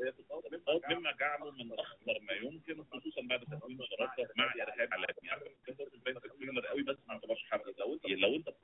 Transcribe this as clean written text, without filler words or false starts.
مما جعله من اخطر ما يمكن، خصوصا بعد تكوين شراكه مع ارهاب عالمي. عارف باين تكوينر قوي بس ما اعتبرش حرب. لو انت